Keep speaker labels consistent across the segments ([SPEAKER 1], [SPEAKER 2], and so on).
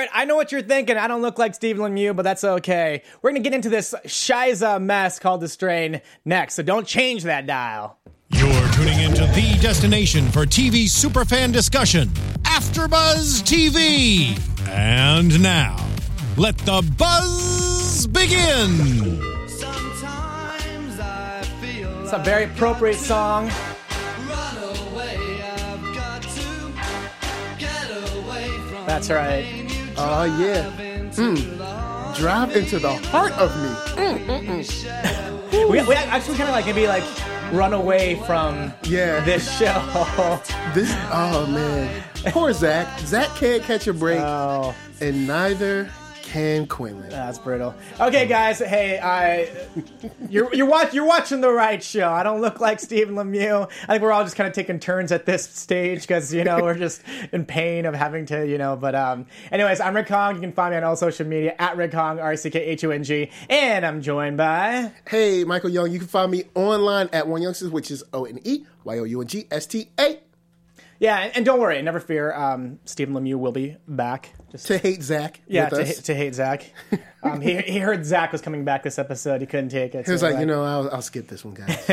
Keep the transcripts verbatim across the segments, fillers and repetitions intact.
[SPEAKER 1] right, I know what you're thinking. I don't look like Stephen Lemieux, but that's okay. We're going to get into this Shiza mess called The Strain next, so don't change that dial.
[SPEAKER 2] You're tuning into the destination for T V superfan discussion, AfterBuzz T V. And now, let the buzz begin.
[SPEAKER 3] Sometimes I feel
[SPEAKER 1] It's a very appropriate song.
[SPEAKER 3] run away. I've got to get away from
[SPEAKER 1] That's right.
[SPEAKER 4] Oh, yeah. Mm. Drive into the heart of me. Mm, mm, mm.
[SPEAKER 1] We, we actually kind of like maybe like run away from
[SPEAKER 4] Yeah.
[SPEAKER 1] this show.
[SPEAKER 4] This, oh, man. Poor Zach. Zach can't catch a break,
[SPEAKER 1] Oh,
[SPEAKER 4] and neither can Quinlan.
[SPEAKER 1] that's brutal. Okay, guys. Hey, I you're you're watch you're watching the right show. I don't look like Stephen Lemieux. I think we're all just kind of taking turns at this stage because you know we're just in pain of having to you know. But um, anyways, I'm Rick Hong. You can find me on all social media at Rick Hong, R I C K H O N G, and I'm joined by.
[SPEAKER 4] Hey, Michael Young. You can find me online at One Youngsters, which is O N E Y O U N G S T A.
[SPEAKER 1] Yeah, and, and don't worry, never fear. Um, Stephen Lemieux will be back. Just
[SPEAKER 4] To hate Zach.
[SPEAKER 1] yeah,
[SPEAKER 4] with
[SPEAKER 1] to,
[SPEAKER 4] us.
[SPEAKER 1] ha- to hate Zach. Um, he he heard Zach was coming back this episode. He couldn't take it.
[SPEAKER 4] He was
[SPEAKER 1] so
[SPEAKER 4] like,
[SPEAKER 1] we're
[SPEAKER 4] you know, I'll, I'll skip this one, guys.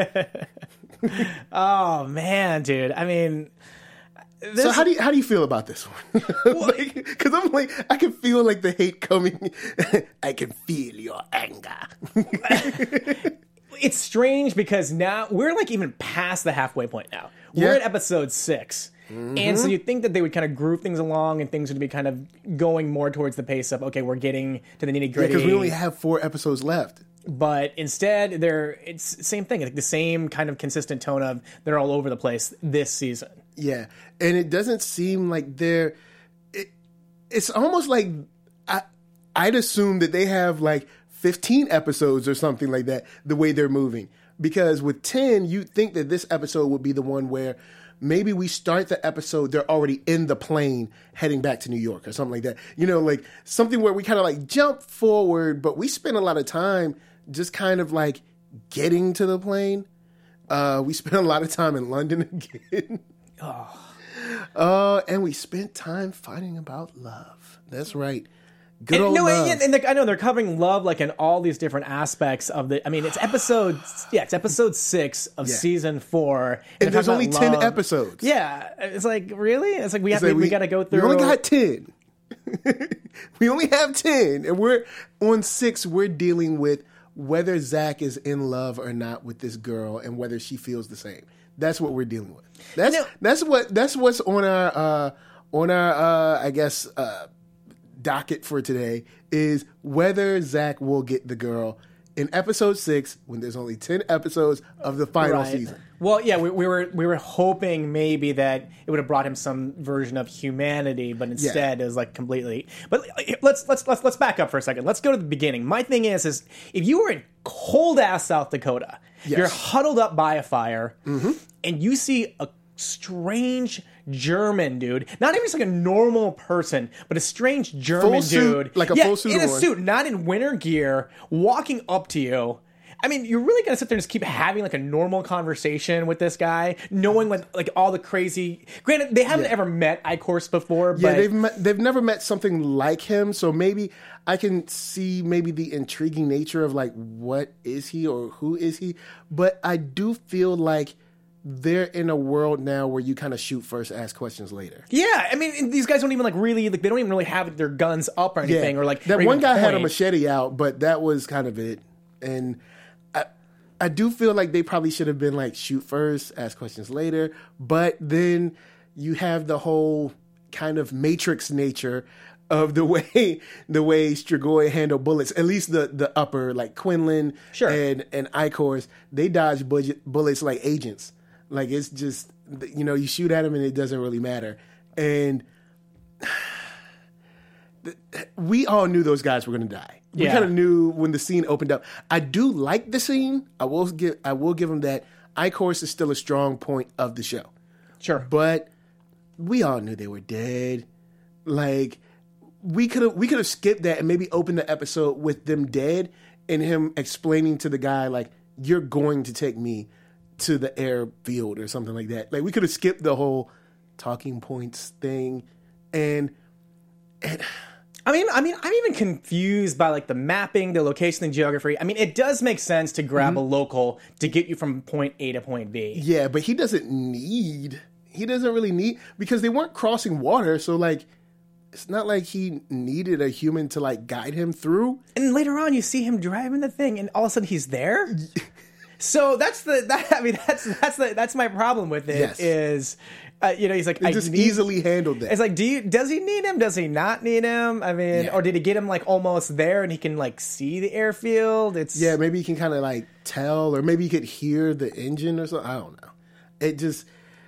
[SPEAKER 1] oh man, dude. I mean, this,
[SPEAKER 4] So how do you how do you feel about this one? Like, because I'm like, I can feel like the hate coming. I can feel your anger.
[SPEAKER 1] it's strange because now we're like even past the halfway point now. We're
[SPEAKER 4] Yeah.
[SPEAKER 1] at episode six. And so you'd think that they would kind of group things along and things would be kind of going more towards the pace of, okay, we're getting to the nitty gritty.
[SPEAKER 4] Because we only have four episodes left.
[SPEAKER 1] But instead, they're it's the same thing, like the same kind of consistent tone of they're all over the place this season.
[SPEAKER 4] Yeah, and it doesn't seem like they're. It, it's almost like I, I'd assume that they have like fifteen episodes or something like that. The way they're moving, because with ten, you'd think that this episode would be the one where maybe we start the episode, they're already in the plane heading back to New York or something like that. You know, like something where we kind of like jump forward, but we spend a lot of time just kind of like getting to the plane. Uh, we spent a lot of time in London again. Oh. Uh, and we spent time fighting about love. That's right. Good
[SPEAKER 1] And,
[SPEAKER 4] old
[SPEAKER 1] no,
[SPEAKER 4] love.
[SPEAKER 1] and, and they're- I know they're covering love like in all these different aspects of the. I mean, it's episode yeah, it's episode six of
[SPEAKER 4] Yeah.
[SPEAKER 1] season four,
[SPEAKER 4] and there's
[SPEAKER 1] they're
[SPEAKER 4] only
[SPEAKER 1] talking
[SPEAKER 4] ten
[SPEAKER 1] about love.
[SPEAKER 4] episodes.
[SPEAKER 1] Yeah, it's like really, it's like we have
[SPEAKER 4] It's like
[SPEAKER 1] we, we got to go through.
[SPEAKER 4] We only got ten. We only have ten, and we're on six. We're dealing with whether Zach is in love or not with this girl, and whether she feels the same. That's what we're dealing with. That's
[SPEAKER 1] You know-
[SPEAKER 4] that's what that's what's on our uh, on our uh, I guess uh, docket for today is whether Zach will get the girl in episode six when there's only ten episodes of the final
[SPEAKER 1] Right.
[SPEAKER 4] season.
[SPEAKER 1] Well, yeah, we, we were we were hoping maybe that it would have brought him some version of humanity, but instead it was like completely. But let's let's let's let's back up for a second. Let's go to the beginning. My thing is, is if you were in cold ass South Dakota,
[SPEAKER 4] Yes.
[SPEAKER 1] you're huddled up by a fire, and you see a strange German dude, not even just like a normal person, but a strange German
[SPEAKER 4] Full suit,
[SPEAKER 1] dude,
[SPEAKER 4] like a
[SPEAKER 1] yeah,
[SPEAKER 4] full suit
[SPEAKER 1] in a
[SPEAKER 4] on.
[SPEAKER 1] suit, not in winter gear, walking up to you. I mean, you're really gonna sit there and just keep having like a normal conversation with this guy, knowing like like all the crazy. Granted, they haven't
[SPEAKER 4] Yeah.
[SPEAKER 1] ever met Icorst before,
[SPEAKER 4] Yeah,
[SPEAKER 1] but
[SPEAKER 4] they've met, they've never met something like him, so maybe I can see maybe the intriguing nature of like what is he or who is he, but I do feel like they're in a world now where you kind of shoot first, ask questions later.
[SPEAKER 1] yeah, I mean, these guys don't even like really like they don't even really have their guns up or anything, or like
[SPEAKER 4] that
[SPEAKER 1] or
[SPEAKER 4] one
[SPEAKER 1] even
[SPEAKER 4] guy had a
[SPEAKER 1] point.
[SPEAKER 4] machete out, but that was kind of it. And I, I do feel like they probably should have been like shoot first, ask questions later. But then you have the whole kind of Matrix nature of the way the way Strigoi handle bullets. At least the the upper like Quinlan
[SPEAKER 1] Sure.
[SPEAKER 4] and and Icorst, they dodge budget, bullets like agents. Like it's just you know you shoot at them and it doesn't really matter. And we all knew those guys were going to die. We
[SPEAKER 1] Yeah.
[SPEAKER 4] kind of knew when the scene opened up. I do like the scene. I will give I will give them that. Icorst is still a strong point of the show,
[SPEAKER 1] Sure,
[SPEAKER 4] but we all knew they were dead. Like we could have we could have skipped that and maybe opened the episode with them dead and him explaining to the guy like you're going to take me to the airfield or something like that. Like we could have skipped the whole talking points thing and. and
[SPEAKER 1] I mean, I mean, I'm even confused by like the mapping, the location, and geography. I mean, it does make sense to grab
[SPEAKER 4] Mm-hmm.
[SPEAKER 1] a local to get you from point A to point B.
[SPEAKER 4] Yeah, but he doesn't need. He doesn't really need because they weren't crossing water. So like, it's not like he needed a human to like guide him through.
[SPEAKER 1] And later on, you see him driving the thing, and all of a sudden he's there. So that's the that I mean that's that's the that's my problem with it
[SPEAKER 4] Yes.
[SPEAKER 1] is, uh, you know, he's like
[SPEAKER 4] He
[SPEAKER 1] I
[SPEAKER 4] just
[SPEAKER 1] need-
[SPEAKER 4] easily handled that.
[SPEAKER 1] It's like, do you does he need him? Does he not need him? I mean,
[SPEAKER 4] Yeah.
[SPEAKER 1] or did he get him like almost there and he can like see the airfield? It's
[SPEAKER 4] Yeah, maybe you can kind of like tell, or maybe you could hear the engine or something. I don't know. It just,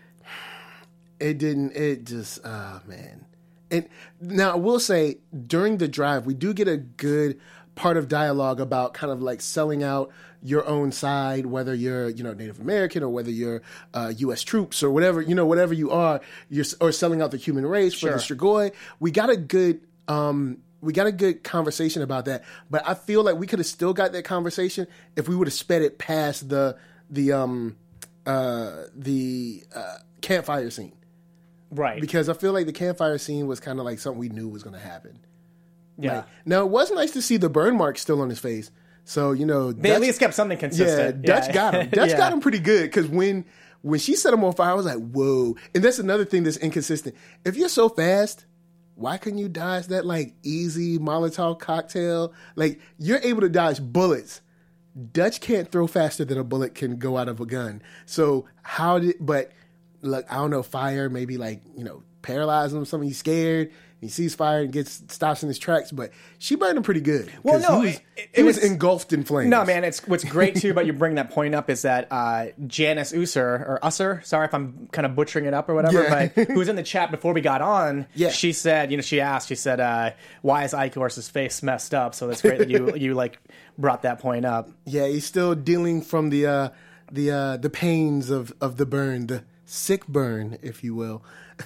[SPEAKER 4] it didn't, it just, oh man. And now I will say during the drive, we do get a good part of dialogue about kind of like selling out your own side, whether you're, you know, Native American or whether you're uh, U S troops or whatever, you know, whatever you are, you're, or selling out the human race for the
[SPEAKER 1] Sure.
[SPEAKER 4] Strigoi. We got a good, um, we got a good conversation about that, but I feel like we could have still got that conversation if we would have sped it past the the um uh the uh, campfire scene,
[SPEAKER 1] right.
[SPEAKER 4] because I feel like the campfire scene was kind of like something we knew was going to happen.
[SPEAKER 1] yeah,
[SPEAKER 4] Like, now it was nice to see the burn mark still on his face, so you know
[SPEAKER 1] they at least kept something
[SPEAKER 4] yeah,
[SPEAKER 1] consistent.
[SPEAKER 4] Dutch got him. Dutch
[SPEAKER 1] Yeah.
[SPEAKER 4] got him pretty good because when when she set him on fire, I was like, whoa. And that's another thing that's inconsistent. If you're so fast, why couldn't you dodge that like easy Molotov cocktail? Like you're able to dodge bullets. Dutch can't throw faster than a bullet can go out of a gun. So how did? But look, I don't know. Fire maybe like you know paralyze him. Something he's scared. He sees fire and gets stops in his tracks. But she burned him pretty good.
[SPEAKER 1] Well,
[SPEAKER 4] 'cause
[SPEAKER 1] no,
[SPEAKER 4] he was,
[SPEAKER 1] it- it
[SPEAKER 4] he was
[SPEAKER 1] was-
[SPEAKER 4] engulfed in flames.
[SPEAKER 1] No, man, it's what's great too about you bringing that point up is that uh, Janice Usser or Usser, sorry if I'm kind of butchering it up or whatever,
[SPEAKER 4] Yeah.
[SPEAKER 1] but who was in the chat before we got on?
[SPEAKER 4] Yeah.
[SPEAKER 1] She said, you know, she asked, she said, uh, "Why is Icor's face messed up?" So that's great that you you like brought that point up.
[SPEAKER 4] Yeah, he's still dealing from the uh, the uh, the pains of, of the burn, the sick burn, if you will,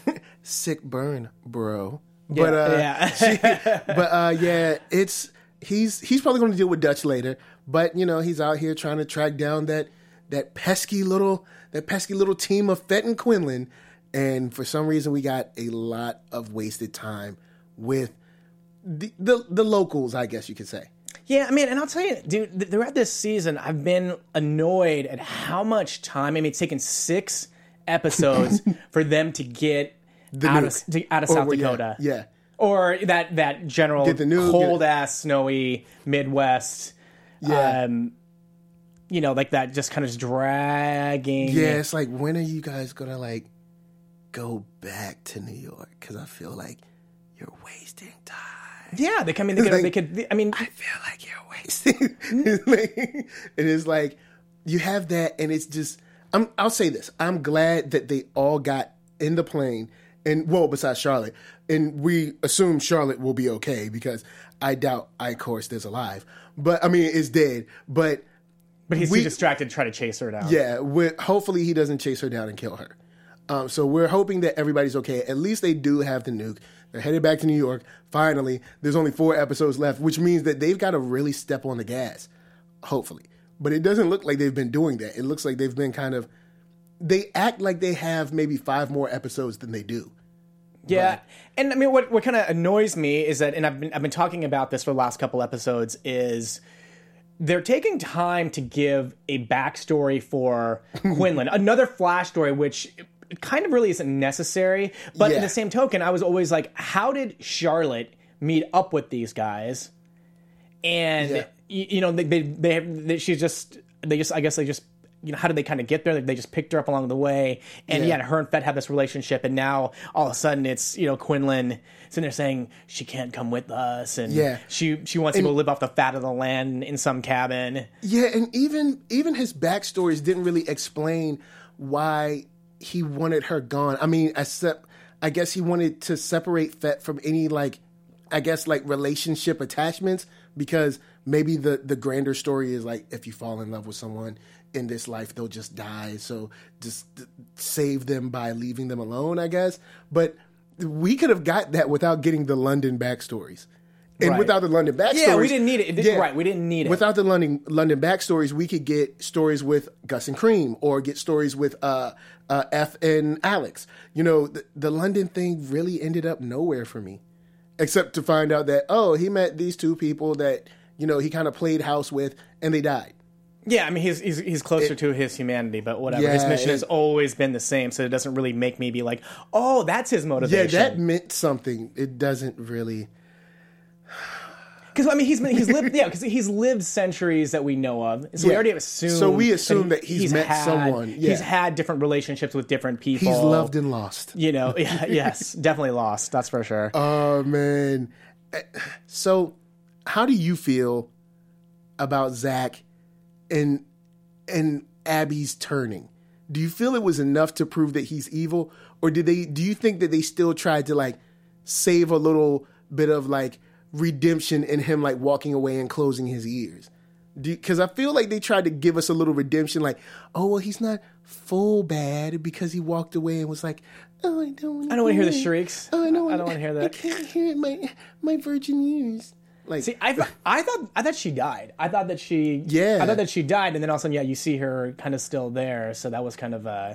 [SPEAKER 4] sick burn, bro. But uh,
[SPEAKER 1] yeah.
[SPEAKER 4] she- but uh, yeah, it's he's he's probably going to deal with Dutch later. But you know, he's out here trying to track down that that pesky little that pesky little team of Fett and Quinlan, and for some reason we got a lot of wasted time with the the, the locals, I guess you could say.
[SPEAKER 1] Yeah, I mean, and I'll tell you, dude, th- throughout this season, I've been annoyed at how much time. I mean, it's taken six episodes for them to get out of,
[SPEAKER 4] nuke.
[SPEAKER 1] to, out of
[SPEAKER 4] Or,
[SPEAKER 1] South
[SPEAKER 4] yeah,
[SPEAKER 1] Dakota.
[SPEAKER 4] yeah.
[SPEAKER 1] Or that, that general
[SPEAKER 4] Get the nuke,
[SPEAKER 1] cold
[SPEAKER 4] get-
[SPEAKER 1] ass, snowy Midwest.
[SPEAKER 4] Yeah.
[SPEAKER 1] Um, you know, like that just kind of just dragging.
[SPEAKER 4] Yeah, it's like, when are you guys gonna like go back to New York? Because I feel like you're wasting time.
[SPEAKER 1] Yeah, they come in, they could,
[SPEAKER 4] Like-
[SPEAKER 1] they could, I mean,
[SPEAKER 4] I feel like you're wasting. It's like- it is like you have that, and it's just. I'm. I'll say this. I'm glad that they all got in the plane, and well, besides Charlotte, and we assume Charlotte will be okay because I doubt Icor stays alive. But I mean, is dead. But
[SPEAKER 1] but he's
[SPEAKER 4] we-
[SPEAKER 1] too distracted to try to chase her down.
[SPEAKER 4] yeah, we're, hopefully he doesn't chase her down and kill her. Um, so we're hoping that everybody's okay. At least they do have the nuke. They're headed back to New York. Finally, there's only four episodes left, which means that they've got to really step on the gas. Hopefully. But it doesn't look like they've been doing that. It looks like they've been kind of... They act like they have maybe five more episodes than they do.
[SPEAKER 1] Yeah,
[SPEAKER 4] Right.
[SPEAKER 1] and I mean, what what kind of annoys me is that, and I've been I've been talking about this for the last couple episodes, is they're taking time to give a backstory for Quinlan, another Flash story, which kind of really isn't necessary. But in
[SPEAKER 4] Yeah.
[SPEAKER 1] the same token, I was always like, how did Charlotte meet up with these guys? And
[SPEAKER 4] Yeah.
[SPEAKER 1] you, you know, they they, they, they she's just they just I guess they just. You know, how did they kind of get there? They just picked her up along the way, and
[SPEAKER 4] Yeah.
[SPEAKER 1] yeah, her and Fett have this relationship, and now all of a sudden it's you know Quinlan sitting there saying she can't come with us, and
[SPEAKER 4] Yeah.
[SPEAKER 1] she she wants to go live off the fat of the land in some cabin.
[SPEAKER 4] Yeah, and even even his backstories didn't really explain why he wanted her gone. I mean, except I guess he wanted to separate Fett from any like, I guess like relationship attachments, because maybe the the grander story is like if you fall in love with someone in this life, they'll just die. So just save them by leaving them alone, I guess. But we could have got that without getting the London backstories. And
[SPEAKER 1] Right.
[SPEAKER 4] without the London backstories...
[SPEAKER 1] Yeah, we didn't need it. It didn't- right, we didn't need it.
[SPEAKER 4] Without the London London backstories, we could get stories with Gus and Cream, or get stories with uh, uh, F and Alex. You know, the, the London thing really ended up nowhere for me. except to find out that, oh, he met these two people that, you know, he kind of played house with, and they died.
[SPEAKER 1] Yeah, I mean, he's he's, he's closer
[SPEAKER 4] It-
[SPEAKER 1] to his humanity, but whatever.
[SPEAKER 4] Yeah,
[SPEAKER 1] his mission
[SPEAKER 4] it-
[SPEAKER 1] has always been the same, so it doesn't really make me be like, oh, that's his
[SPEAKER 4] Yeah,
[SPEAKER 1] motivation.
[SPEAKER 4] that meant something. It doesn't really.
[SPEAKER 1] Because I mean, he's been, he's lived yeah, because he's lived centuries that we know of, so we
[SPEAKER 4] Yeah.
[SPEAKER 1] already assume.
[SPEAKER 4] So we assume
[SPEAKER 1] he-
[SPEAKER 4] that he's met
[SPEAKER 1] had,
[SPEAKER 4] someone, yeah.
[SPEAKER 1] He's had different relationships with different people.
[SPEAKER 4] He's loved and lost.
[SPEAKER 1] You know, yeah, yes, definitely lost. That's for sure.
[SPEAKER 4] Oh, man. So, how do you feel about Zach and and Abby's turning? Do you feel it was enough to prove that he's evil, or did they? Do you think that they still tried to like save a little bit of like redemption in him, like walking away and closing his ears? Because I feel like they tried to give us a little redemption, like, oh well, he's not full bad because he walked away and was like, oh, I don't.
[SPEAKER 1] I don't want to hear the shrieks.
[SPEAKER 4] Oh, I don't.
[SPEAKER 1] I don't want to hear
[SPEAKER 4] I
[SPEAKER 1] that.
[SPEAKER 4] can't hear it. My my virgin ears. Like,
[SPEAKER 1] See, I, th- I thought I thought she died. I thought that she
[SPEAKER 4] Yeah.
[SPEAKER 1] I thought that she died, and then all of a sudden, yeah, you see her kind of still there. So that was kind of uh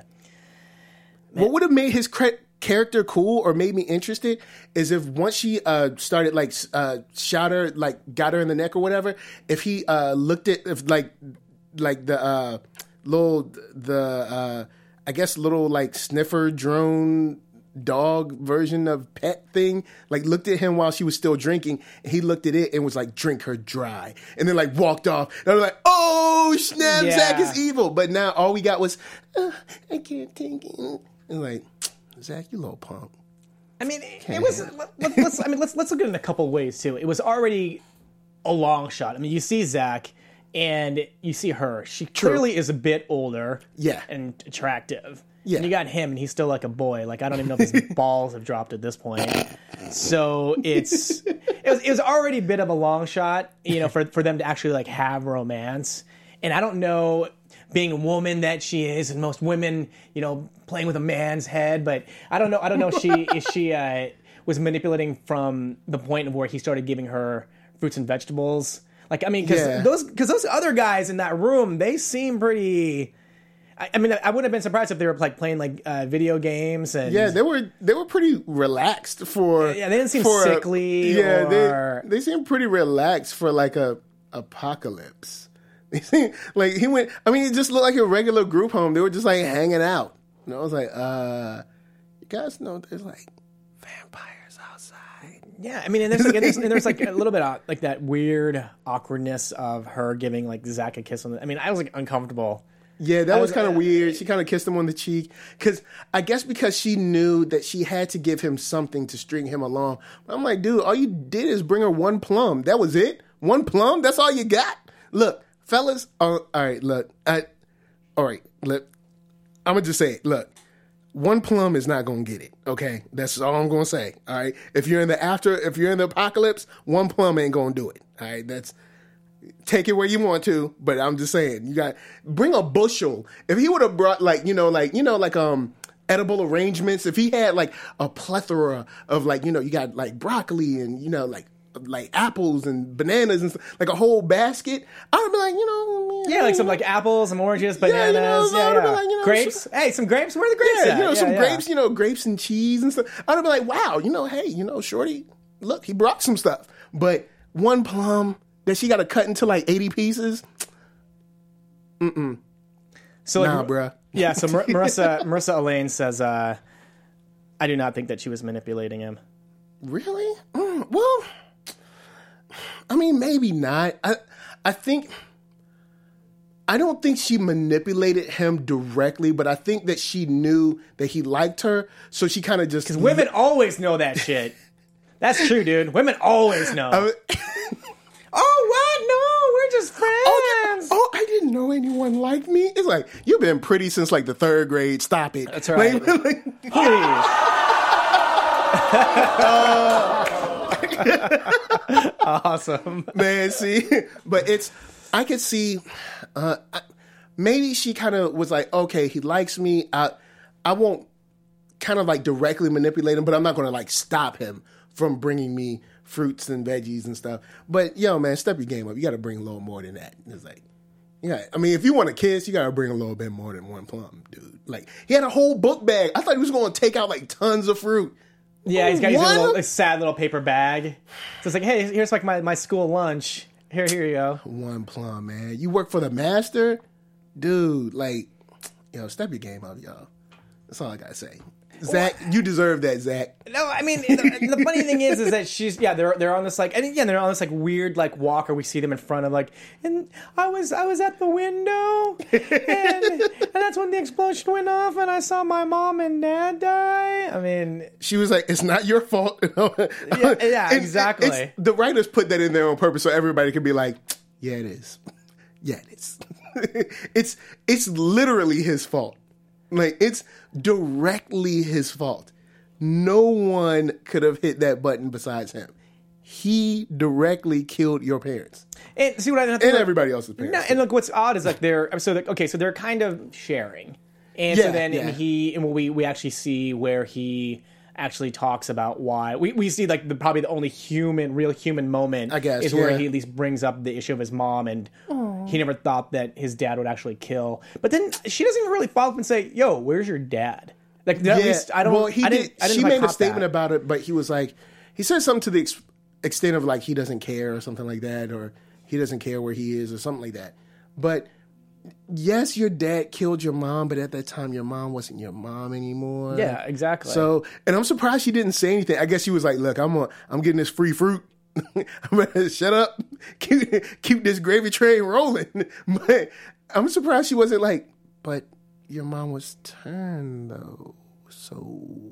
[SPEAKER 4] what would have made his cre- character cool or made me interested is if once she uh, started like s- uh, shot her, like got her in the neck or whatever. If he uh, looked at if like like the uh, little the uh, I guess little like sniffer drone dog version of pet thing, like looked at him while she was still drinking, and he looked at it and was like, drink her dry, and then like walked off, and I was like, oh snap,
[SPEAKER 1] Yeah.
[SPEAKER 4] Zach is evil. But now all we got was, uh, I can't take it, and like, Zach, you little punk.
[SPEAKER 1] I mean, it, it was. Let, let- let's. I mean, let's let's look at it in a couple ways too. It was already a long shot. I mean, you see Zach and you see her. She clearly is a bit older,
[SPEAKER 4] Yeah.
[SPEAKER 1] and attractive.
[SPEAKER 4] Yeah.
[SPEAKER 1] And you got him, and he's still like a boy. Like I don't even know if his balls have dropped at this point. So it's it was it was already a bit of a long shot, you know, for for them to actually like have romance. And I don't know, being a woman that she is, and most women, you know, playing with a man's head, but I don't know. I don't know if she if she uh, was manipulating from the point of where he started giving her fruits and vegetables. Like I mean, because
[SPEAKER 4] Yeah.
[SPEAKER 1] those because those other guys in that room, they seem pretty. I, I mean, I wouldn't have been surprised if they were like playing like uh, video games and
[SPEAKER 4] Yeah, they were they were pretty relaxed for.
[SPEAKER 1] Yeah, they didn't seem
[SPEAKER 4] for a-
[SPEAKER 1] sickly
[SPEAKER 4] yeah,
[SPEAKER 1] or-
[SPEAKER 4] they they seemed pretty relaxed for like a apocalypse. They seemed like he went. I mean, it just looked like a regular group home. They were just like hanging out. And I was like, uh, you guys know there's like vampires outside.
[SPEAKER 1] Yeah, I mean, and there's like, there's, and there's like a little bit of like that weird awkwardness of her giving like Zach a kiss on the. I mean, I was like uncomfortable.
[SPEAKER 4] Yeah, that was
[SPEAKER 1] was-
[SPEAKER 4] kind of weird. She kind of kissed him on the cheek because I guess because she knew that she had to give him something to string him along. I'm like, dude, all you did is bring her one plum. That was it. One plum. That's all you got. Look, fellas. Uh, all right, look. I, all right, look. I'm gonna just say it. Look, one plum is not gonna get it. Okay, that's all I'm gonna say. All right. If you're in the after, if you're in the apocalypse, one plum ain't gonna do it. All right. That's. Take it where you want to, but I'm just saying, you got bring a bushel. If he would have brought like, you know, like, you know, like um edible arrangements, if he had like a plethora of like, you know, you got like broccoli and, you know, like like apples and bananas and stuff, like a whole basket, I would be like, you know,
[SPEAKER 1] Yeah, like some like apples, some oranges,
[SPEAKER 4] Yeah, you know,
[SPEAKER 1] bananas,
[SPEAKER 4] so
[SPEAKER 1] yeah,
[SPEAKER 4] I would've
[SPEAKER 1] yeah.
[SPEAKER 4] been like, you know,
[SPEAKER 1] grapes. Hey, some grapes. Where are the grapes
[SPEAKER 4] yeah,
[SPEAKER 1] at?
[SPEAKER 4] you know,
[SPEAKER 1] Yeah,
[SPEAKER 4] some
[SPEAKER 1] yeah.
[SPEAKER 4] grapes, you know, grapes and cheese and stuff. I'd be like, wow, you know, hey, you know, shorty, look, he brought some stuff. But one plum that she got to cut into like eighty pieces.
[SPEAKER 1] So like,
[SPEAKER 4] Nah, bruh.
[SPEAKER 1] Yeah, so Mar- Marissa Marissa Elaine says, uh, I do not think that she was manipulating him.
[SPEAKER 4] Really? Mm, well, I mean, maybe not. I I think I don't think she manipulated him directly, but I think that she knew that he liked her, so she kind of just
[SPEAKER 1] Women always know that shit. That's true, dude. Women always know.
[SPEAKER 4] I mean-
[SPEAKER 1] Oh, what? No, we're just friends.
[SPEAKER 4] Oh, I didn't know anyone liked me. It's like, you've been pretty since like the third grade. Stop it.
[SPEAKER 1] That's right.
[SPEAKER 4] Like, like,
[SPEAKER 1] Please. Awesome.
[SPEAKER 4] man, see, but it's, I could see, uh, I, maybe she kind of was like, okay, he likes me. I, I won't kind of like directly manipulate him, but I'm not going to like stop him from bringing me fruits and veggies and stuff. But yo, man, step your game up. You got to bring a little more than that. It's like, yeah, I mean, if you want a kiss, you got to bring a little bit more than one plum, dude. Like, he had a whole book bag. I thought he was going to take out like tons of fruit.
[SPEAKER 1] Yeah, he's got he's got a
[SPEAKER 4] One?
[SPEAKER 1] little a sad little paper bag. So it's like, hey, here's like my, my school lunch. Here, here you go.
[SPEAKER 4] One plum, man. You work for the master? Dude, like, yo, step your game up, y'all. That's all I gotta say. Zach, you deserve that, Zach.
[SPEAKER 1] No, I mean the, the funny thing is, is that she's yeah they're they're on this like and again they're on this like weird like walk, or we see them in front of like and I was I was at the window and and that's when the explosion went off and I saw my mom and dad die. I mean,
[SPEAKER 4] She was like, it's not your fault.
[SPEAKER 1] yeah, yeah
[SPEAKER 4] And
[SPEAKER 1] exactly.
[SPEAKER 4] it's- the writers put that in there on purpose so everybody can be like, yeah, it is. Yeah, it is. it's it's literally his fault. Like, it's directly his fault. No one could have hit that button besides him. He directly killed your parents
[SPEAKER 1] And see what I
[SPEAKER 4] and everybody else's parents.
[SPEAKER 1] No, and look, what's odd is like they're so like, okay, so they're kind of sharing, and so
[SPEAKER 4] Yeah,
[SPEAKER 1] then
[SPEAKER 4] yeah.
[SPEAKER 1] and he and we we actually see where he actually talks about why we, we see like the probably the only human real human moment
[SPEAKER 4] I guess,
[SPEAKER 1] is where
[SPEAKER 4] yeah.
[SPEAKER 1] he at least brings up the issue of his mom and he never thought that his dad would actually kill, but then she doesn't even really follow up and say, yo, where's your dad? Like at least I don't
[SPEAKER 4] Well, he
[SPEAKER 1] I
[SPEAKER 4] did.
[SPEAKER 1] didn't, I didn't
[SPEAKER 4] she
[SPEAKER 1] quite
[SPEAKER 4] made a
[SPEAKER 1] cop
[SPEAKER 4] statement
[SPEAKER 1] that.
[SPEAKER 4] about it, but he was like, he said something to the ex- extent of like he doesn't care or something like that, or he doesn't care where he is or something like that. But yes, your dad killed your mom, but at that time your mom wasn't your mom anymore.
[SPEAKER 1] Yeah, exactly.
[SPEAKER 4] So, and I'm surprised she didn't say anything. I guess she was like, "Look, I'm a, I'm getting this free fruit. I'm gonna shut up, keep keep this gravy train rolling." But I'm surprised she wasn't like, "But your mom was turned though, so."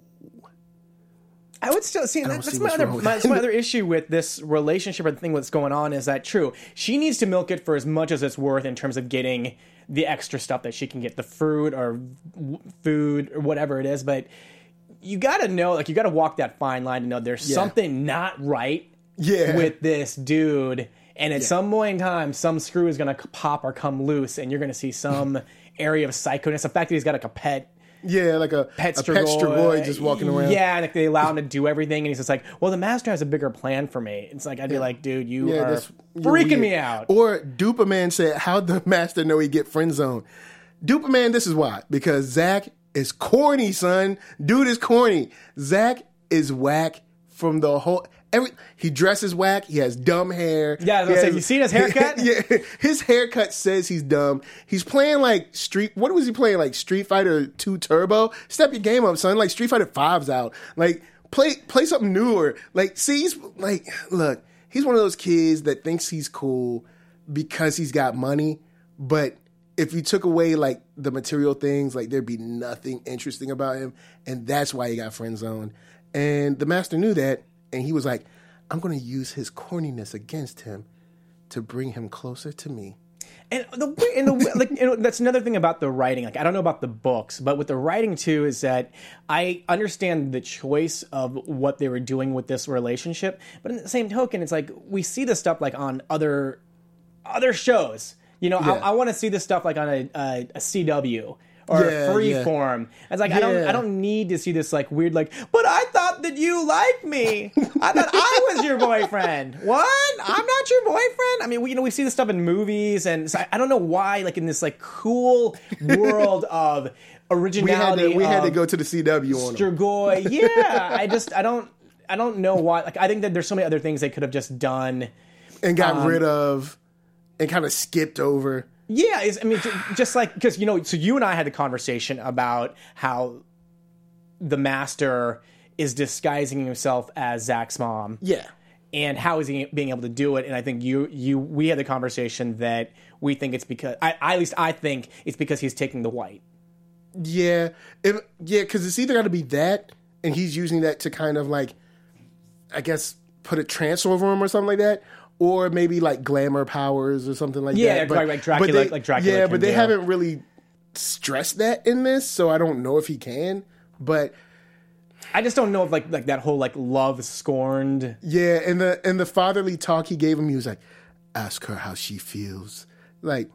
[SPEAKER 1] I would still see.
[SPEAKER 4] don't
[SPEAKER 1] That, that's
[SPEAKER 4] see
[SPEAKER 1] my
[SPEAKER 4] what's
[SPEAKER 1] other.
[SPEAKER 4] wrong with
[SPEAKER 1] My,
[SPEAKER 4] that.
[SPEAKER 1] that's my other issue with this relationship or the thing that's going on is that true. She needs to milk it for as much as it's worth in terms of getting the extra stuff that she can get, the fruit or w- food or whatever it is. But you got to know, like, you got to walk that fine line to know there's
[SPEAKER 4] Yeah.
[SPEAKER 1] something not right
[SPEAKER 4] Yeah.
[SPEAKER 1] with this dude. And at
[SPEAKER 4] Yeah.
[SPEAKER 1] some point in time, some screw is going to pop or come loose, and you're going to see some area of psychoness. The fact that he's got like a pet.
[SPEAKER 4] Yeah, like a
[SPEAKER 1] Pet
[SPEAKER 4] a pet Strigoi just walking around.
[SPEAKER 1] Yeah, like they allow him to do everything, and he's just like, "Well, the master has a bigger plan for me." It's like I'd be like, "Dude, you
[SPEAKER 4] Yeah,
[SPEAKER 1] are
[SPEAKER 4] that's you're
[SPEAKER 1] freaking
[SPEAKER 4] weird.
[SPEAKER 1] me out."
[SPEAKER 4] Or Duperman said, "How'd the master know he get friend zone?" Duperman, this is why. Because Zach is corny, son. Dude is corny. Zach is whack from the whole. Every he dresses whack. He has dumb hair.
[SPEAKER 1] Yeah, I was gonna
[SPEAKER 4] He
[SPEAKER 1] say,
[SPEAKER 4] has-
[SPEAKER 1] you seen his haircut?
[SPEAKER 4] Yeah, his haircut says he's dumb. He's playing like Street. What was he playing? Like Street Fighter Two Turbo. Step your game up, son. Like Street Fighter Five's out. Like play play something newer. Like see, he's like look. He's one of those kids that thinks he's cool because he's got money, but if you took away like the material things, like there'd be nothing interesting about him, and that's why he got friend zoned. And the master knew that, and he was like, I'm going to use his corniness against him to bring him closer to me.
[SPEAKER 1] And the and the like, you know, that's another thing about the writing. Like I don't know about the books, but with the writing too is that I understand the choice of what they were doing with this relationship, but in the same token, it's like we see this stuff like on other other shows. You know,
[SPEAKER 4] Yeah.
[SPEAKER 1] I, I want to see this stuff like on a, a, a C W or
[SPEAKER 4] Yeah,
[SPEAKER 1] Freeform.
[SPEAKER 4] yeah.
[SPEAKER 1] It's like I don't
[SPEAKER 4] Yeah.
[SPEAKER 1] I don't need to see this like weird like. But I thought that you liked me. I thought I was your boyfriend. What? I'm not your boyfriend. I mean, we, you know, we see this stuff in movies, and so I, I don't know why. Like in this like cool world of
[SPEAKER 4] We had
[SPEAKER 1] originality,
[SPEAKER 4] to, we had to
[SPEAKER 1] of
[SPEAKER 4] go to the C W on him.
[SPEAKER 1] Strigoi. Yeah, I just I don't I don't know why. Like I think that there's so many other things they could have just done.
[SPEAKER 4] And got
[SPEAKER 1] Um,
[SPEAKER 4] rid of and kind of skipped over.
[SPEAKER 1] Yeah, is I mean, ju- just like because you know, so you and I had the conversation about how the master is disguising himself as Zach's mom,
[SPEAKER 4] Yeah.
[SPEAKER 1] and how is he being able to do it? And I think you, you, we had the conversation that we think it's because, I, I at least I think it's because he's taking the white.
[SPEAKER 4] Yeah. If, yeah, because it's either got to be that, and he's using that to kind of like, I guess, put a trance over him or something like that. Or maybe like glamour powers or something like
[SPEAKER 1] Yeah,
[SPEAKER 4] that.
[SPEAKER 1] like- like Dracula-
[SPEAKER 4] they,
[SPEAKER 1] like Dracula
[SPEAKER 4] Yeah,
[SPEAKER 1] can
[SPEAKER 4] but they
[SPEAKER 1] do.
[SPEAKER 4] haven't really stressed that in this, so I don't know if he can. But
[SPEAKER 1] I just don't know if like like that whole like love scorned.
[SPEAKER 4] yeah, and the and the fatherly talk he gave him, he was like, "Ask her how she feels." Like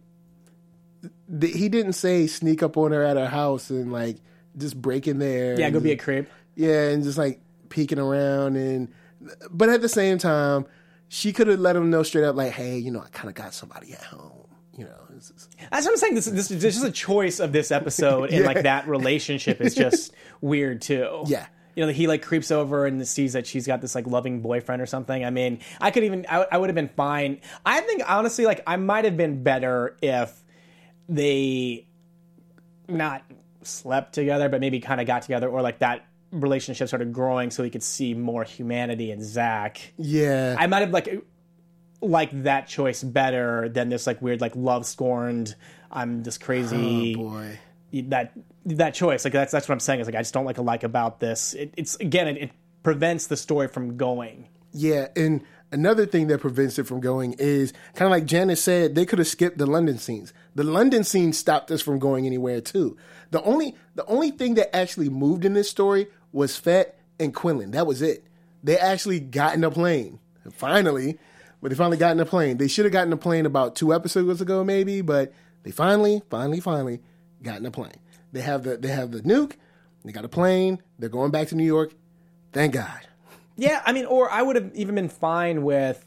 [SPEAKER 4] th- he didn't say sneak up on her at her house and like just break in there.
[SPEAKER 1] Yeah,
[SPEAKER 4] and
[SPEAKER 1] go be a creep.
[SPEAKER 4] Yeah, and just like peeking around, and but at the same time, she could have let him know straight up, like, "Hey, you know, I kind of got somebody at home." You know, it's just,
[SPEAKER 1] That's what I'm saying. This, this, this is a choice of this episode, and
[SPEAKER 4] Yeah.
[SPEAKER 1] like that relationship is just weird too.
[SPEAKER 4] Yeah.
[SPEAKER 1] you know, he like creeps over and sees that she's got this like loving boyfriend or something. I mean, I could even, I, I would have been fine. I think honestly, like I might have been better if they not slept together, but maybe kind of got together, or like that relationship started growing so we could see more humanity in Zach.
[SPEAKER 4] Yeah.
[SPEAKER 1] I might have like liked that choice better than this like weird like love scorned, I'm just crazy.
[SPEAKER 4] Oh boy.
[SPEAKER 1] That that choice, like that's that's what I'm saying. Is like I just don't like a like about this. It, it's again, it, it prevents the story from going.
[SPEAKER 4] Yeah, and another thing that prevents it from going is kind of like Janice said, they could have skipped the London scenes. The London scene stopped us from going anywhere too. The only the only thing that actually moved in this story was Fett and Quinlan. That was it. They actually got in a plane finally, but they finally got in a plane. They should have gotten a plane about two episodes ago, maybe, but they finally, finally, finally. got in a plane. They have the they have the nuke. They got a plane. They're going back to New York. Thank God.
[SPEAKER 1] Yeah, I mean, or I would have even been fine with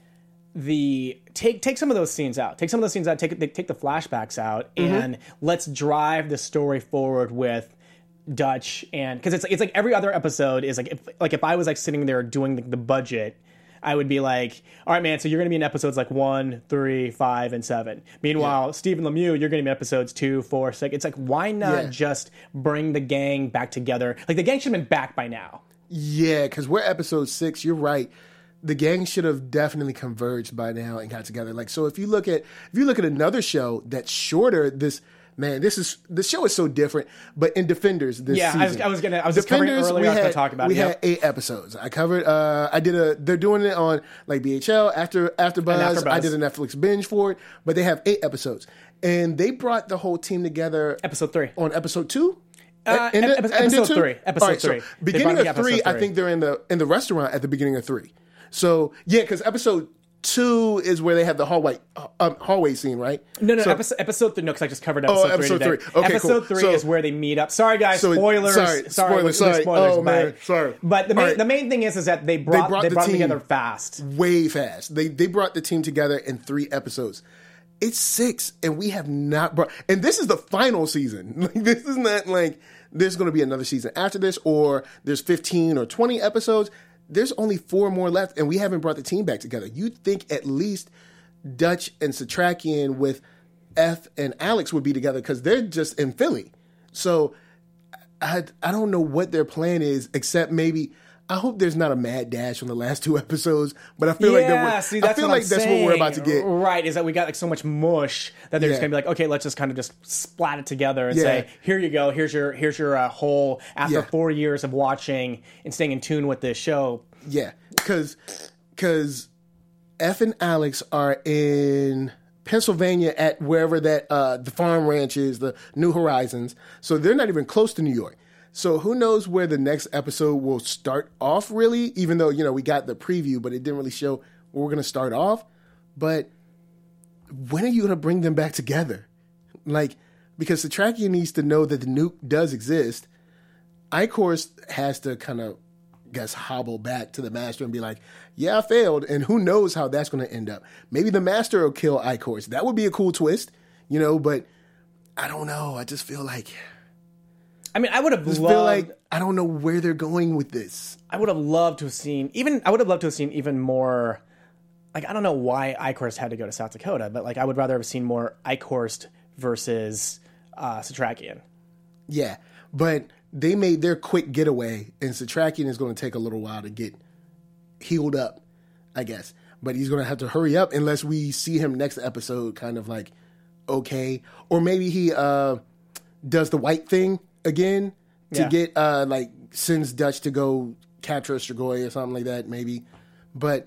[SPEAKER 1] the take take some of those scenes out. Take some of those scenes out. Take they take the flashbacks out,
[SPEAKER 4] Mm-hmm.
[SPEAKER 1] and let's drive the story forward with Dutch. And because it's like it's like every other episode is like if like if I was like sitting there doing the, the budget, I would be like, all right, man, so you're going to be in episodes like one, three, five, and seven. Meanwhile,
[SPEAKER 4] Yeah.
[SPEAKER 1] Stephen Lemieux, you're going to be in episodes two, four, six. It's like, why not
[SPEAKER 4] Yeah.
[SPEAKER 1] just bring the gang back together? Like, the gang should have been back by now.
[SPEAKER 4] Yeah, because we're episode six. You're right. The gang should have definitely converged by now and got together. Like, so if you look at if you look at another show that's shorter, this man, this is the show is so different. But in Defenders, this
[SPEAKER 1] Yeah,
[SPEAKER 4] season,
[SPEAKER 1] I was, I was gonna. I was just covering
[SPEAKER 4] Defenders,
[SPEAKER 1] earlier.
[SPEAKER 4] we
[SPEAKER 1] I was
[SPEAKER 4] had,
[SPEAKER 1] gonna talk about
[SPEAKER 4] we
[SPEAKER 1] it.
[SPEAKER 4] had
[SPEAKER 1] Yep.
[SPEAKER 4] eight episodes. I covered. Uh, I did a. They're doing it on like B H L after after Buzz.
[SPEAKER 1] After Buzz.
[SPEAKER 4] I did a Netflix binge for it, but they have eight episodes, and they brought the whole team together.
[SPEAKER 1] Episode three.
[SPEAKER 4] On episode two.
[SPEAKER 1] Uh,
[SPEAKER 4] End
[SPEAKER 1] ep-
[SPEAKER 4] it-
[SPEAKER 1] episode
[SPEAKER 4] end it two?
[SPEAKER 1] three. Episode
[SPEAKER 4] All right, so
[SPEAKER 1] three. They
[SPEAKER 4] beginning
[SPEAKER 1] brought
[SPEAKER 4] of
[SPEAKER 1] me
[SPEAKER 4] three,
[SPEAKER 1] episode
[SPEAKER 4] I
[SPEAKER 1] three.
[SPEAKER 4] think they're in the in the restaurant at the beginning of three. So yeah, because episode two is where they have the hallway um, hallway scene, right?
[SPEAKER 1] No, no,
[SPEAKER 4] So-
[SPEAKER 1] episode, episode three. No, because I just covered episode,
[SPEAKER 4] episode
[SPEAKER 1] three. today.
[SPEAKER 4] three. Okay,
[SPEAKER 1] episode
[SPEAKER 4] cool.
[SPEAKER 1] three
[SPEAKER 4] So-
[SPEAKER 1] is where they meet up. Sorry, guys.
[SPEAKER 4] So it-
[SPEAKER 1] spoilers.
[SPEAKER 4] sorry,
[SPEAKER 1] sorry,
[SPEAKER 4] spoilers,
[SPEAKER 1] with- with
[SPEAKER 4] sorry.
[SPEAKER 1] spoilers.
[SPEAKER 4] Oh, man,
[SPEAKER 1] but,
[SPEAKER 4] sorry.
[SPEAKER 1] But the main,
[SPEAKER 4] All right.
[SPEAKER 1] the main thing is, is that they brought they
[SPEAKER 4] brought
[SPEAKER 1] brought,
[SPEAKER 4] the
[SPEAKER 1] them
[SPEAKER 4] team.
[SPEAKER 1] together fast.
[SPEAKER 4] way fast. They they brought the team together in three episodes. It's six, and we have not brought. And this is the final season. Like this is not like there's going to be another season after this, or there's fifteen or twenty episodes. There's only four more left, and we haven't brought the team back together. You'd think at least Dutch and Satrakian with F and Alex would be together because they're just in Philly. So I I don't know what their plan is, except maybe. I hope there's not a mad dash on the last two episodes, but I feel like
[SPEAKER 1] yeah,
[SPEAKER 4] that
[SPEAKER 1] see,
[SPEAKER 4] I
[SPEAKER 1] that's
[SPEAKER 4] feel
[SPEAKER 1] what
[SPEAKER 4] like
[SPEAKER 1] I'm
[SPEAKER 4] that's what we're about to
[SPEAKER 1] saying.
[SPEAKER 4] get.
[SPEAKER 1] Right, is that we got like so much mush that they're just
[SPEAKER 4] Yeah.
[SPEAKER 1] gonna be like, okay, let's just kind of just splat it together and
[SPEAKER 4] Yeah.
[SPEAKER 1] say, here you go, here's your here's your uh, whole after
[SPEAKER 4] Yeah.
[SPEAKER 1] four years of watching and staying in tune with this show.
[SPEAKER 4] Yeah, because because F and Alex are in Pennsylvania at wherever that uh, the farm ranch is, the New Horizons. So they're not even close to New York. So who knows where the next episode will start off? Really, even though you know we got the preview, but it didn't really show where we're going to start off. But when are you going to bring them back together? Like, because Satrakian needs to know that the nuke does exist. Icorst has to kind of, guess, hobble back to the Master and be like, yeah, I failed. And who knows how that's going to end up. Maybe the Master will kill Icorst. That would be a cool twist, you know, but I don't know. I just feel like,
[SPEAKER 1] I mean, I would have
[SPEAKER 4] I just
[SPEAKER 1] loved.
[SPEAKER 4] feel like I don't know where they're going with this.
[SPEAKER 1] I would have loved to have seen even. I would have loved to have seen even more. Like I don't know why Icorst had to go to South Dakota, but like I would rather have seen more Icorst versus uh, Satrakian.
[SPEAKER 4] Yeah, but they made their quick getaway, and Satrakian is going to take a little while to get healed up, I guess. But he's going to have to hurry up unless we see him next episode kind of like, okay. Or maybe he uh, does the white thing again to
[SPEAKER 1] Yeah.
[SPEAKER 4] get, uh, like, sends Dutch to go capture Strigoi or something like that, maybe. But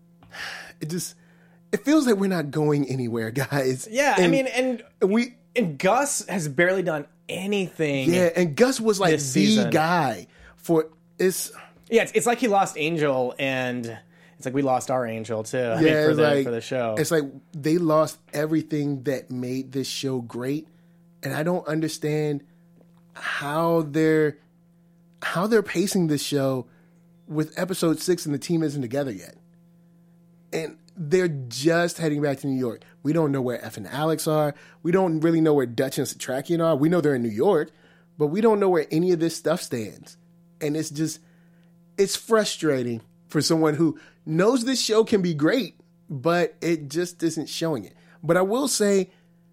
[SPEAKER 4] it just, it feels like we're not going anywhere, guys.
[SPEAKER 1] Yeah, I
[SPEAKER 4] And
[SPEAKER 1] mean, and
[SPEAKER 4] we...
[SPEAKER 1] and Gus has barely done anything.
[SPEAKER 4] Yeah, and Gus was like the
[SPEAKER 1] This season.
[SPEAKER 4] guy for it's.
[SPEAKER 1] Yeah, it's, it's like he lost Angel, and it's like we lost our Angel too. I
[SPEAKER 4] Yeah,
[SPEAKER 1] mean, for
[SPEAKER 4] it's
[SPEAKER 1] the
[SPEAKER 4] like,
[SPEAKER 1] for the show.
[SPEAKER 4] It's like they lost everything that made this show great, and I don't understand how they're how they're pacing this show with episode six and the team isn't together yet, and they're just heading back to New York. We don't know where F and Alex are. We don't really know where Dutch and Satrakian are. We know they're in New York, but we don't know where any of this stuff stands. And it's just, it's frustrating for someone who knows this show can be great, but it just isn't showing it. But I will say,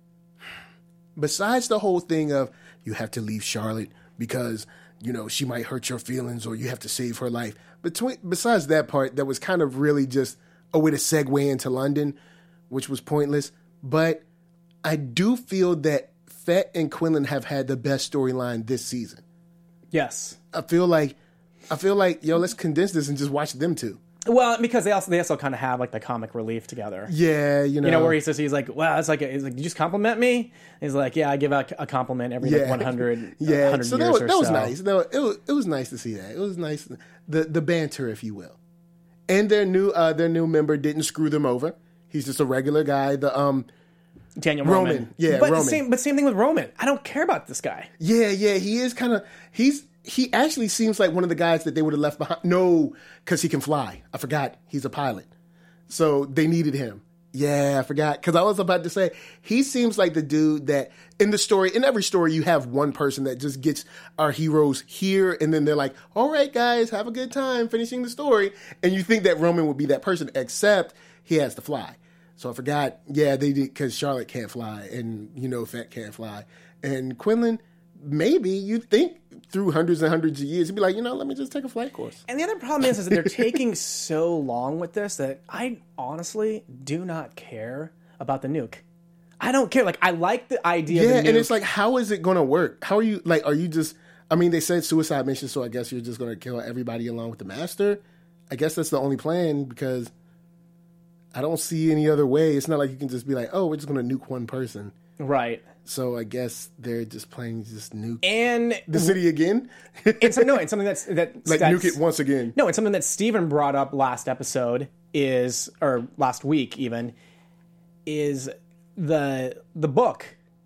[SPEAKER 4] besides the whole thing of you have to leave Charlotte because, you know, she might hurt your feelings or you have to save her life. Between, besides that part, that was kind of really just a way to segue into London, which was pointless. But I do feel that Fett and Quinlan have had the best storyline this season.
[SPEAKER 1] Yes.
[SPEAKER 4] I feel like, I feel like, yo, let's condense this and just watch them two.
[SPEAKER 1] Well, because they also they also kind of have like the comic relief together.
[SPEAKER 4] Yeah, you know,
[SPEAKER 1] You know, where he says he's like, "Wow, it's like, he's like, did you just compliment me?" He's like, "Yeah, I give out a compliment every like
[SPEAKER 4] Yeah.
[SPEAKER 1] one hundred,
[SPEAKER 4] yeah.
[SPEAKER 1] one hundred
[SPEAKER 4] So
[SPEAKER 1] years
[SPEAKER 4] that was,
[SPEAKER 1] or
[SPEAKER 4] that was
[SPEAKER 1] so."
[SPEAKER 4] nice. No, it was it was nice to see that. It was nice, the the banter, if you will. And their new uh, their new member didn't screw them over. He's just a regular guy. The um,
[SPEAKER 1] Daniel
[SPEAKER 4] Roman.
[SPEAKER 1] Roman,
[SPEAKER 4] Yeah,
[SPEAKER 1] but
[SPEAKER 4] Roman.
[SPEAKER 1] same, but same thing with Roman. I don't care about this guy.
[SPEAKER 4] yeah, yeah, he is kind of he's. He actually seems like one of the guys that they would have left behind. No, because he can fly. I forgot. He's a pilot. So they needed him. Yeah, I forgot. Because I was about to say, he seems like the dude that in the story, in every story, you have one person that just gets our heroes here. And then they're like, all right, guys, have a good time finishing the story. And you think that Roman would be that person, except he has to fly. So I forgot. Yeah, they did because Charlotte can't fly. And, you know, Fett can't fly. And Quinlan, maybe you'd think through hundreds and hundreds of years, he'd be like, you know, let me just take a flight course.
[SPEAKER 1] And the other problem is, is that they're taking so long with this that I honestly do not care about the nuke. I don't care. Like, I like the idea
[SPEAKER 4] Yeah,
[SPEAKER 1] of the nuke.
[SPEAKER 4] and it's like, how is it going to work? How are you, like, are you just, I mean, they said suicide mission, so I guess you're just going to kill everybody along with the master? I guess that's the only plan because I don't see any other way. It's not like you can just be like, oh, we're just going to nuke one person.
[SPEAKER 1] Right.
[SPEAKER 4] So I guess they're just playing just nuke
[SPEAKER 1] And
[SPEAKER 4] the city again?
[SPEAKER 1] it's no, it's something that's that
[SPEAKER 4] like
[SPEAKER 1] that's,
[SPEAKER 4] nuke it once again.
[SPEAKER 1] No, it's something that Steven brought up last episode is or last week even is the the book.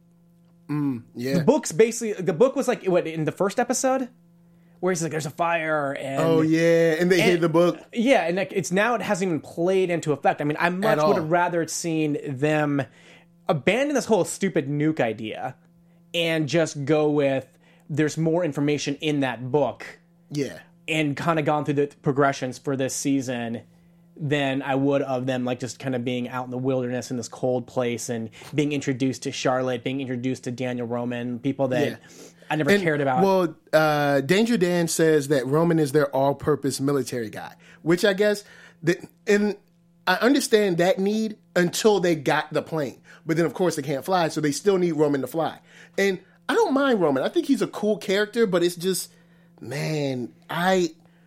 [SPEAKER 4] Yeah.
[SPEAKER 1] The book's basically the book was like what in the first episode where he's like there's a fire and
[SPEAKER 4] Oh, yeah. And they
[SPEAKER 1] and-
[SPEAKER 4] hid the book.
[SPEAKER 1] Yeah, and like, it's now it hasn't even played into effect. I mean, I much
[SPEAKER 4] all.
[SPEAKER 1] would have rather seen them abandon this whole stupid nuke idea and just go with there's more information in that book
[SPEAKER 4] Yeah.
[SPEAKER 1] and kind of gone through the progressions for this season than I would of them like just kind of being out in the wilderness in this cold place and being introduced to Charlotte, being introduced to Daniel Roman, people that
[SPEAKER 4] Yeah.
[SPEAKER 1] I never
[SPEAKER 4] And,
[SPEAKER 1] cared about.
[SPEAKER 4] Well, uh, Danger Dan says that Roman is their all-purpose military guy, which I guess, that, and I understand that need until they got the plane. But then, of course, they can't fly, so they still need Roman to fly. And I don't mind Roman. I think he's a cool character, but it's just, man, I,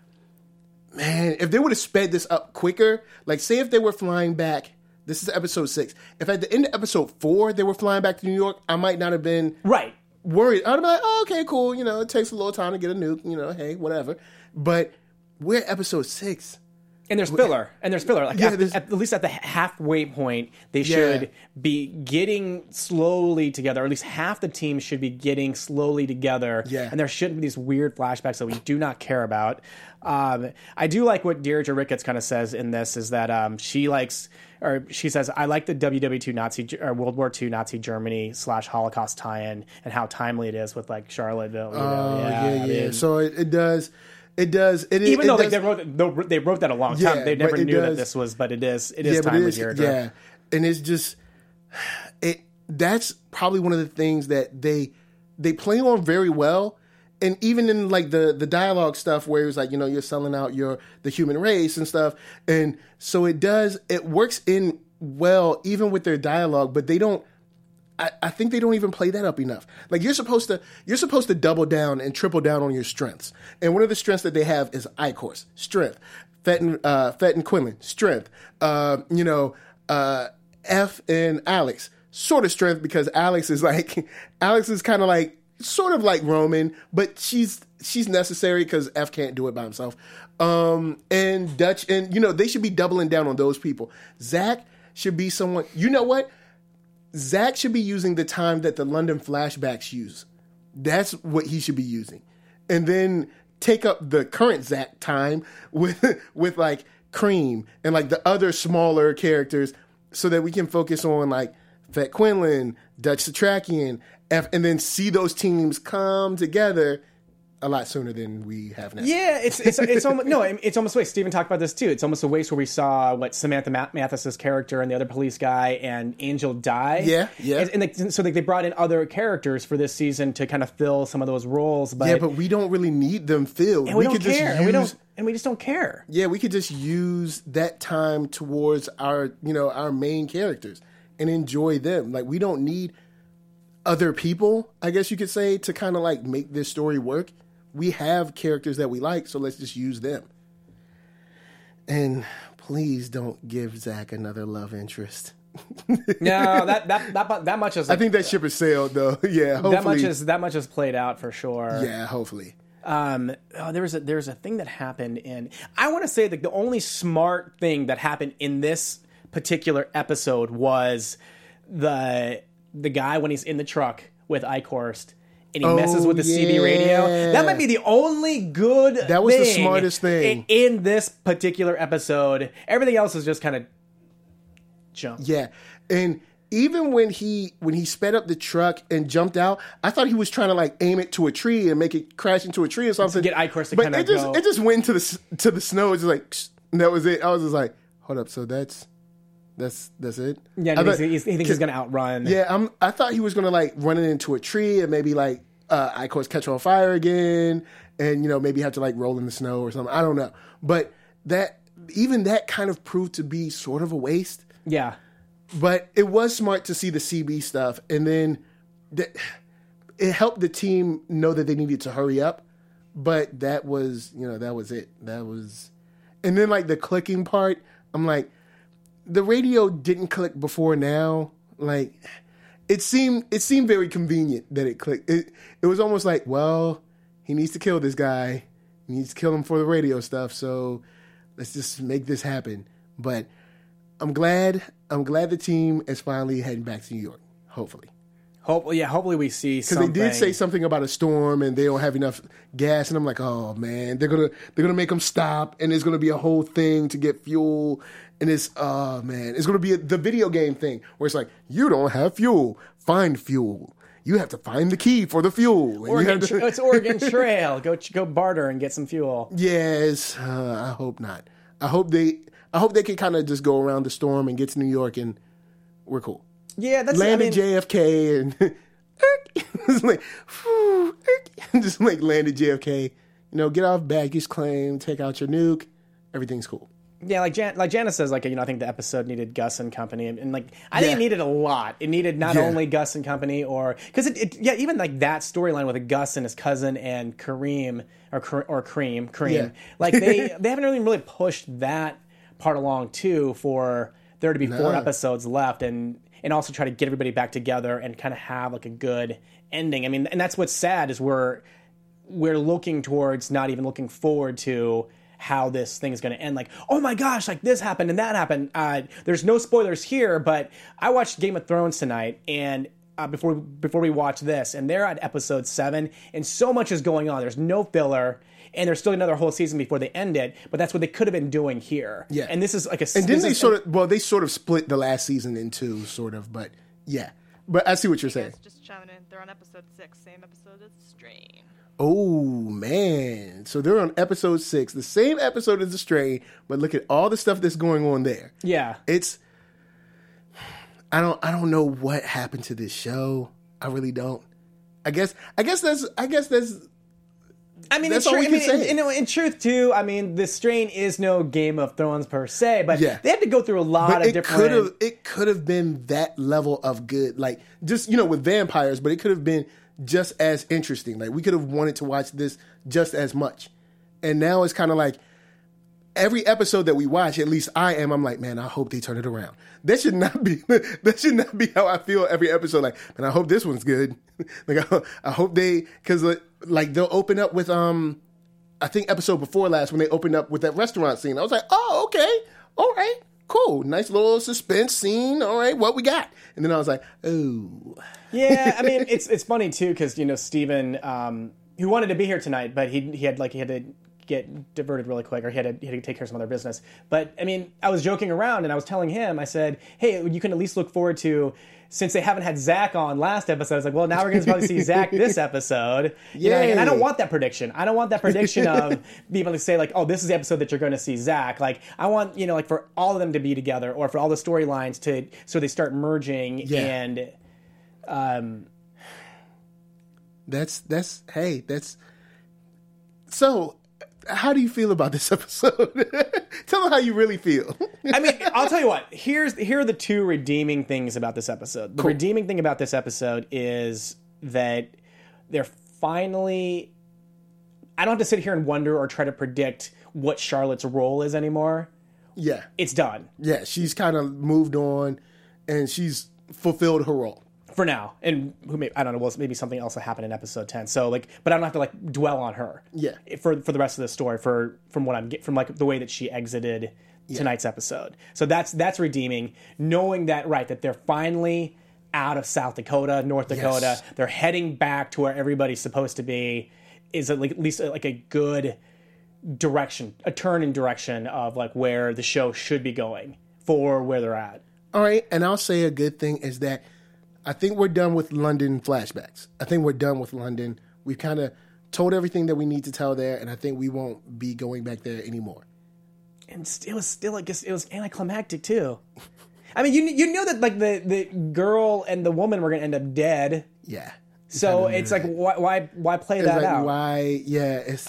[SPEAKER 4] man, if they would have sped this up quicker, like say if they were flying back, this is episode six. If at the end of episode four they were flying back to New York, I might not have been
[SPEAKER 1] right.
[SPEAKER 4] worried. I'd be like, oh, okay, cool. You know, it takes a little time to get a nuke. You know, hey, whatever. But we're at episode six.
[SPEAKER 1] And there's filler, and there's filler. Like
[SPEAKER 4] Yeah,
[SPEAKER 1] at,
[SPEAKER 4] there's-
[SPEAKER 1] at least at the halfway point, they
[SPEAKER 4] Yeah.
[SPEAKER 1] should be getting slowly together. Or at least half the team should be getting slowly together.
[SPEAKER 4] Yeah.
[SPEAKER 1] And there shouldn't be these weird flashbacks that we do not care about. Um, I do like what Deirdre Ricketts kind of says in this is that um, she likes, or she says, I like the W W two Nazi or World War Two Nazi Germany slash Holocaust tie-in and how timely it is with like Charlottesville. You know?
[SPEAKER 4] Oh, yeah,
[SPEAKER 1] I
[SPEAKER 4] yeah.
[SPEAKER 1] mean,
[SPEAKER 4] So it, it does, it does, it,
[SPEAKER 1] even
[SPEAKER 4] it
[SPEAKER 1] though
[SPEAKER 4] does,
[SPEAKER 1] like, they wrote they wrote that a long time,
[SPEAKER 4] Yeah,
[SPEAKER 1] they
[SPEAKER 4] but
[SPEAKER 1] never
[SPEAKER 4] it
[SPEAKER 1] knew that
[SPEAKER 4] does-
[SPEAKER 1] this was. But it is it is
[SPEAKER 4] yeah, but
[SPEAKER 1] timely,
[SPEAKER 4] it is,
[SPEAKER 1] Deirdre.
[SPEAKER 4] yeah, and it's just it. That's probably one of the things that they they play on very well, and even in like the the dialogue stuff where it's like you know you're selling out your the human race and stuff, and so it does it works in well even with their dialogue, but they don't. I, I think they don't even play that up enough. Like you're supposed to, you're supposed to double down and triple down on your strengths. And one of the strengths that they have is I-Course, strength. Fett and, uh, Fett and Quinlan, strength. Uh, you know, uh, F and Alex, sort of strength because Alex is like, Alex is kind of like, sort of like Roman, but she's she's necessary because F can't do it by himself. Um, and Dutch, and you know, they should be doubling down on those people. Zach should be someone. You know what? Zach should be using the time that the London flashbacks use. That's what he should be using. And then take up the current Zach time with with like Cream and like the other smaller characters so that we can focus on like Fett Quinlan, Dutch Satrakian, F, and then see those teams come together. a lot sooner than we have now.
[SPEAKER 1] Yeah, it's it's it's almost no, it's almost a waste. Steven talked about this too. It's almost a waste where we saw what Samantha Mathis's character and the other police guy and Angel die.
[SPEAKER 4] Yeah, yeah.
[SPEAKER 1] And, and they, so like, they brought in other characters for this season to kind of fill some of those roles. But
[SPEAKER 4] Yeah, but we don't really need them filled.
[SPEAKER 1] and we, don't
[SPEAKER 4] could
[SPEAKER 1] care.
[SPEAKER 4] just use,
[SPEAKER 1] and we don't and we just don't care.
[SPEAKER 4] Yeah, we could just use that time towards our, you know, our main characters and enjoy them. Like, we don't need other people, I guess you could say, to kind of like make this story work. We have characters that we like, so let's just use them. And please don't give Zach another love interest.
[SPEAKER 1] No, that that that that much is.
[SPEAKER 4] I think that ship has sailed, though. Yeah, hopefully.
[SPEAKER 1] that much is that much is played out for sure.
[SPEAKER 4] Yeah, hopefully.
[SPEAKER 1] Um, oh, there was a there's a thing that happened in. I want to say that the only smart thing that happened in this particular episode was the the guy when he's in the truck with Eichhorst and he
[SPEAKER 4] Oh,
[SPEAKER 1] messes with the C B radio.
[SPEAKER 4] yeah.
[SPEAKER 1] That might be the only good.
[SPEAKER 4] That was the
[SPEAKER 1] thing
[SPEAKER 4] smartest thing.
[SPEAKER 1] in, in this particular episode. Everything else is just kind of jump.
[SPEAKER 4] Yeah, and even when he when he sped up the truck and jumped out, I thought he was trying to like aim it to a tree and make it crash into a tree or something.
[SPEAKER 1] get Eichhorst to
[SPEAKER 4] but
[SPEAKER 1] kinda
[SPEAKER 4] it just
[SPEAKER 1] go-
[SPEAKER 4] it just went to the s- to the snow. It's just like and that was it. I was just like, hold up, so that's that's that's it.
[SPEAKER 1] Yeah,
[SPEAKER 4] I
[SPEAKER 1] and
[SPEAKER 4] thought-
[SPEAKER 1] he's, he's, he thinks he's going to outrun.
[SPEAKER 4] yeah, I'm. I thought he was gonna like run it into a tree and maybe like uh, Eichhorst catch on fire again, and you know maybe have to like roll in the snow or something. I don't know, but that even that kind of proved to be sort of a waste.
[SPEAKER 1] yeah.
[SPEAKER 4] But it was smart to see the C B stuff, and then the, it helped the team know that they needed to hurry up. But that was, you know, that was it. That was, and then like the clicking part, I'm like, the radio didn't click before now. Like, it seemed it seemed very convenient that it clicked. It it was almost like, well, he needs to kill this guy. He needs to kill him for the radio stuff. So let's just make this happen. But I'm glad. I'm glad the team is finally heading back to New York. Hopefully,
[SPEAKER 1] Hopefully, yeah. Hopefully, we see
[SPEAKER 4] because
[SPEAKER 1] something.
[SPEAKER 4] they did say something about a storm and they don't have enough gas, and I'm like, oh man, they're gonna they're gonna make them stop, and there's gonna be a whole thing to get fuel, and it's oh man, it's gonna be a, the video game thing where it's like you don't have fuel, find fuel. You have to find the key for the fuel. and you
[SPEAKER 1] Oregon,
[SPEAKER 4] have to-
[SPEAKER 1] Tra- it's Oregon Trail. Go go barter and get some fuel.
[SPEAKER 4] Yes, uh, I hope not. I hope they. I hope they can kind of just go around the storm and get to New York and we're cool.
[SPEAKER 1] Yeah, that's
[SPEAKER 4] Land
[SPEAKER 1] I mean,
[SPEAKER 4] at J F K and it's like whew, just like land at J F K. You know, get off baggage claim, take out your nuke. Everything's cool.
[SPEAKER 1] yeah, like Jan- like Janice says, like you know, I think the episode needed Gus and company, and, and like I think
[SPEAKER 4] Yeah.
[SPEAKER 1] it needed a lot. It needed not
[SPEAKER 4] Yeah.
[SPEAKER 1] only Gus and company, or because it, it, yeah, even like that storyline with Gus and his cousin and Kareem or Kar- or Cream, Cream,
[SPEAKER 4] Yeah.
[SPEAKER 1] like they they haven't really really pushed that part along too for there to be four
[SPEAKER 4] No.
[SPEAKER 1] episodes left, and and also try to get everybody back together and kind of have like a good ending. I mean, and that's what's sad is we're we're looking towards not even looking forward to how this thing is going to end. Like, oh my gosh, like this happened and that happened. Uh, there's no spoilers here, but I watched Game of Thrones tonight and uh, before before we watch this, and they're at episode seven, and so much is going on. There's no filler. And there's still another whole season before they end it, but that's what they could have been doing here.
[SPEAKER 4] Yeah.
[SPEAKER 1] And this is like a.
[SPEAKER 4] And then
[SPEAKER 1] this
[SPEAKER 4] they
[SPEAKER 1] is-
[SPEAKER 4] sort of well, they sort of split the last season in two, sort of. But yeah, but I see what you're saying.
[SPEAKER 5] Yes, just chiming in. They're on episode six, same episode as Strain.
[SPEAKER 4] Oh man, so they're on episode six, the same episode as The Strain, but look at all the stuff that's going on there.
[SPEAKER 1] Yeah.
[SPEAKER 4] It's I don't I don't know what happened to this show. I really don't. I guess I guess that's I guess that's
[SPEAKER 1] I mean,
[SPEAKER 4] That's
[SPEAKER 1] in,
[SPEAKER 4] all
[SPEAKER 1] tru-
[SPEAKER 4] we
[SPEAKER 1] I
[SPEAKER 4] can
[SPEAKER 1] mean,
[SPEAKER 4] say.
[SPEAKER 1] in, in, in truth, too. I mean, the Strain is no Game of Thrones per se, but
[SPEAKER 4] Yeah.
[SPEAKER 1] they had to go through a lot
[SPEAKER 4] but
[SPEAKER 1] of
[SPEAKER 4] it
[SPEAKER 1] different.
[SPEAKER 4] could have it could have been that level of good, like just you know with vampires, but it could have been just as interesting. Like we could have wanted to watch this just as much, and now it's kind of like every episode that we watch, at least I am. I'm like, man, I hope they turn it around. That should not be that should not be how I feel every episode. Like, man, I hope this one's good. like I, I hope they because like they'll open up with um. I think episode before last when they opened up with that restaurant scene, I was like, oh, okay, all right, cool, nice little suspense scene. All right, what we got? And then I was like, oh,
[SPEAKER 1] Yeah, I mean, it's it's funny too because you know Steven, um, who wanted to be here tonight, but he he had like he had to get diverted really quick, or he had to, he had to take care of some other business. But I mean, I was joking around, and I was telling him, I said, "Hey, you can at least look forward to." Since they haven't had Zach on last episode, I was like, well, now we're going to probably see Zach this episode. You know, and I don't want that prediction. I don't want that prediction of being able to say, like, oh, this is the episode that you're going to see Zach. Like, I want, you know, like for all of them to be together, or for all the storylines to, so they start merging.
[SPEAKER 4] Yeah.
[SPEAKER 1] And um,
[SPEAKER 4] That's, that's, hey, that's, so how do you feel about this episode? Tell them how you really feel.
[SPEAKER 1] I mean, I'll tell you what. Here's here are the two redeeming things about this episode. The
[SPEAKER 4] Cool.
[SPEAKER 1] redeeming thing about this episode is that they're finally. I don't have to sit here and wonder or try to predict what Charlotte's role is anymore.
[SPEAKER 4] Yeah.
[SPEAKER 1] It's done
[SPEAKER 4] Yeah, she's kind of moved on, and she's fulfilled her role.
[SPEAKER 1] for now. And who may I don't know. Well, maybe something else will happen in episode ten. So like, but I don't have to like dwell on her.
[SPEAKER 4] Yeah.
[SPEAKER 1] For for the rest of the story. For from what I'm get from like the way that she exited tonight's episode. So that's that's redeeming. Knowing that right that they're finally out of South Dakota, North Dakota.
[SPEAKER 4] Yes.
[SPEAKER 1] They're heading back to where everybody's supposed to be. Is at like- at least like a good direction, a turn in direction of like where the show should be going for where they're at.
[SPEAKER 4] All right, and I'll say a good thing is that I think we're done with London flashbacks. I think we're done with London. We've kind of told everything that we need to tell there, and I think we won't be going back there anymore.
[SPEAKER 1] And it was still, I guess, it was anticlimactic too. I mean, you you know that like the, the girl and the woman were going to end up dead.
[SPEAKER 4] Yeah.
[SPEAKER 1] So
[SPEAKER 4] kinda knew
[SPEAKER 1] it's like
[SPEAKER 4] that.
[SPEAKER 1] why why why play
[SPEAKER 4] It's
[SPEAKER 1] that
[SPEAKER 4] like,
[SPEAKER 1] out?
[SPEAKER 4] why? Yeah, it's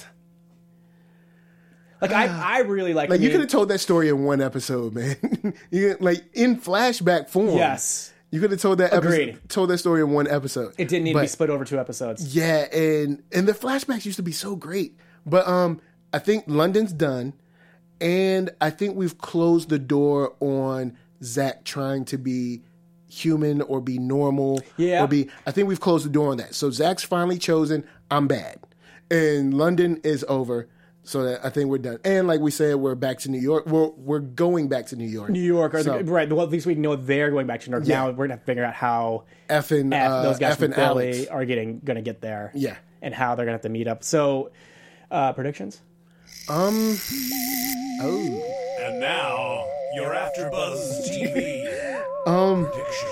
[SPEAKER 1] Like I I really like
[SPEAKER 4] like you
[SPEAKER 1] when
[SPEAKER 4] could have told that story in one episode, man. you like in flashback form.
[SPEAKER 1] Yes.
[SPEAKER 4] You could have told that
[SPEAKER 1] Agreed.
[SPEAKER 4] episode, told that story in one episode.
[SPEAKER 1] It didn't need to be
[SPEAKER 4] But-
[SPEAKER 1] split over two episodes.
[SPEAKER 4] Yeah, and and the flashbacks used to be so great. But um I think London's done, and I think we've closed the door on Zach trying to be human or be normal.
[SPEAKER 1] Yeah.
[SPEAKER 4] Or be I think we've closed the door on that. So Zach's finally chosen, I'm bad. And London is over. So that I think we're done. And like we said, we're back to New York. We're we're going back to New York.
[SPEAKER 1] New York, or
[SPEAKER 4] So,
[SPEAKER 1] the, right? Well, at least we know they're going back to New York.
[SPEAKER 4] Yeah.
[SPEAKER 1] Now we're gonna have to figure out how
[SPEAKER 4] effing
[SPEAKER 1] F,
[SPEAKER 4] uh,
[SPEAKER 1] those guys from
[SPEAKER 4] effing
[SPEAKER 1] Philly
[SPEAKER 4] Alex.
[SPEAKER 1] are getting gonna get there.
[SPEAKER 4] Yeah.
[SPEAKER 1] and how they're gonna have to meet up. So, uh, predictions.
[SPEAKER 4] Um. Oh.
[SPEAKER 2] And now, your AfterBuzz T V
[SPEAKER 4] Um.
[SPEAKER 2] predictions.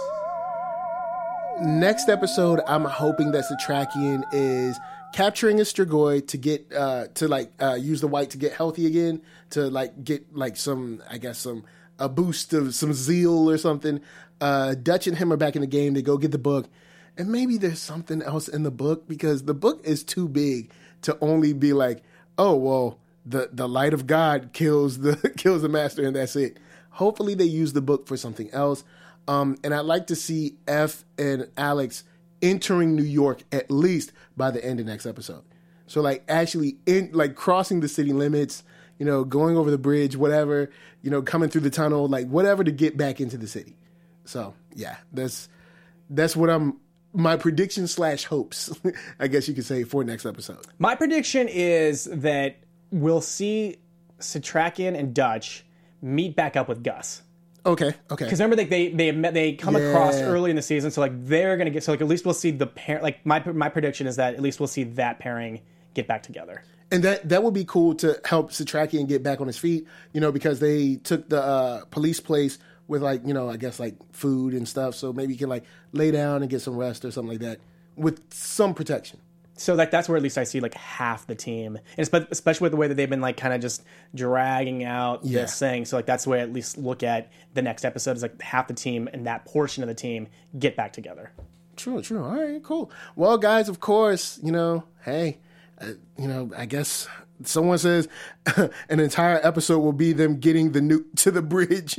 [SPEAKER 4] Next episode, I'm hoping that Satrakian is capturing a Strigoi to get uh to like uh use the white to get healthy again, to like get like some I guess some a boost of some zeal or something. Uh Dutch and him are back in the game. They go get the book, and maybe there's something else in the book, because the book is too big to only be like, oh well, the the light of God kills the kills the master and that's it. Hopefully they use the book for something else. Um, and I'd like to see F and Alex entering New York at least by the end of next episode. So like actually in like crossing the city limits, you know, going over the bridge, whatever, you know, coming through the tunnel, like whatever to get back into the city. So yeah, that's that's what I'm my prediction slash hopes, I guess you could say, for next episode.
[SPEAKER 1] My prediction is that we'll see Satrakian and Dutch meet back up with Gus.
[SPEAKER 4] Okay, okay.
[SPEAKER 1] Because remember, like they they met, they come
[SPEAKER 4] Yeah.
[SPEAKER 1] across early in the season, so like they're gonna get so like at least we'll see the pair. Like my my prediction is that at least we'll see that pairing get back together.
[SPEAKER 4] And that that would be cool to help Satrakian get back on his feet, you know, because they took the uh, police place with like, you know, I guess like food and stuff. So maybe he can like lay down and get some rest or something like that with some protection.
[SPEAKER 1] So like that's where at least I see like half the team, and espe- especially with the way that they've been like kind of just dragging out
[SPEAKER 4] Yeah.
[SPEAKER 1] this thing. So like that's the way I at least look at the next episode is like half the team and that portion of the team get back together.
[SPEAKER 4] True, true. All right, cool. Well, guys, of course, you know, hey, uh, you know, I guess someone says an entire episode will be them getting the nuke to the bridge.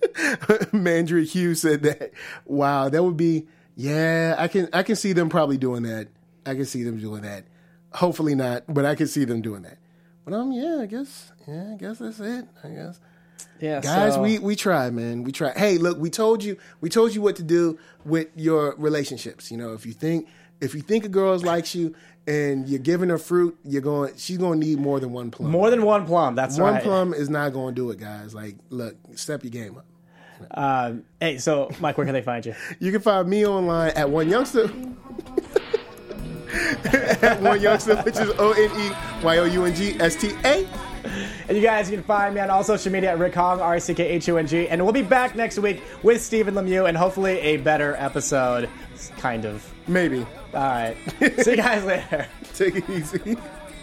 [SPEAKER 4] Mandrick Hughes said that. Wow, that would be, yeah, I can, I can see them probably doing that. I can see them doing that. Hopefully not, but I can see them doing that. But um, yeah, I guess, yeah, I guess that's it. I guess,
[SPEAKER 1] Yeah,
[SPEAKER 4] guys,
[SPEAKER 1] so-
[SPEAKER 4] we we try, man. We try. Hey, look, we told you, we told you what to do with your relationships. You know, if you think if you think a girl likes you and you're giving her fruit, you're going, she's going to need more than one plum.
[SPEAKER 1] more than one plum. That's
[SPEAKER 4] one
[SPEAKER 1] right.
[SPEAKER 4] plum is not going to do it, guys. Like, look, step your game up.
[SPEAKER 1] Um, hey, so Mike, where can they find you?
[SPEAKER 4] You can find me online at One Youngster. At One Youngster, which is O N E Y O U N G S T A.
[SPEAKER 1] And you guys can find me on all social media at Rick Hong, R I C K H O N G. And we'll be back next week with Stephen Lemieux and hopefully a better episode. Kind of.
[SPEAKER 4] Maybe.
[SPEAKER 1] All right. See you guys later.
[SPEAKER 4] Take it easy.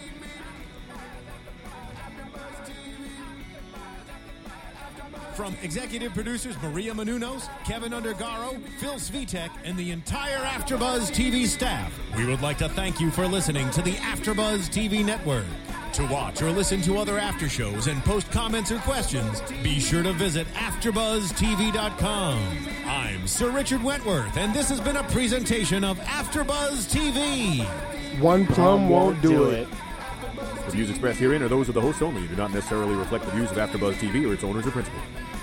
[SPEAKER 2] From executive producers Maria Menounos, Kevin Undergaro, Phil Svitek, and the entire AfterBuzz T V staff, we would like to thank you for listening to the AfterBuzz T V network. To watch or listen to other after shows and post comments or questions, be sure to visit after buzz T V dot com. I'm Sir Richard Wentworth, and this has been a presentation of AfterBuzz T V.
[SPEAKER 4] One plum won't do it.
[SPEAKER 6] The views expressed herein are those of the hosts only and do not necessarily reflect the views of AfterBuzz T V or its owners or principals.